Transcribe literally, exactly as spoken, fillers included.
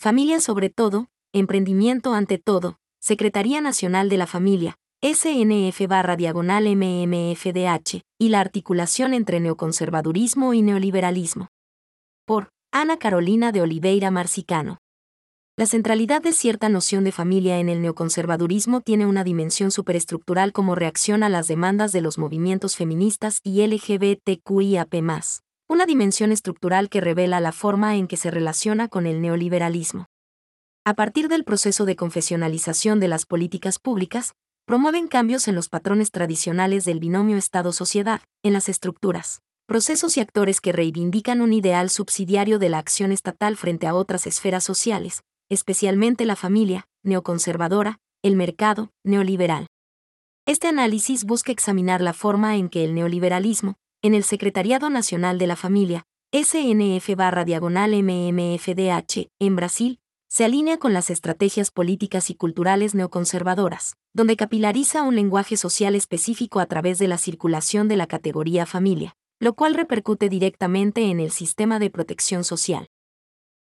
Familia sobre todo, emprendimiento ante todo, Secretaría Nacional de la Familia, S N F barra diagonal M M F D H, y la articulación entre neoconservadurismo y neoliberalismo. Por Ana Carolina de Oliveira Marcicano. La centralidad de cierta noción de familia en el neoconservadurismo tiene una dimensión superestructural como reacción a las demandas de los movimientos feministas y L G B T Q I A P más, una dimensión estructural que revela la forma en que se relaciona con el neoliberalismo. A partir del proceso de confesionalización de las políticas públicas, promueven cambios en los patrones tradicionales del binomio Estado-sociedad, en las estructuras, procesos y actores que reivindican un ideal subsidiario de la acción estatal frente a otras esferas sociales, especialmente la familia, neoconservadora, el mercado, neoliberal. Este análisis busca examinar la forma en que el neoliberalismo, en el Secretariado Nacional de la Familia, S N F barra diagonal M M F D H, en Brasil, se alinea con las estrategias políticas y culturales neoconservadoras, donde capilariza un lenguaje social específico a través de la circulación de la categoría familia, lo cual repercute directamente en el sistema de protección social.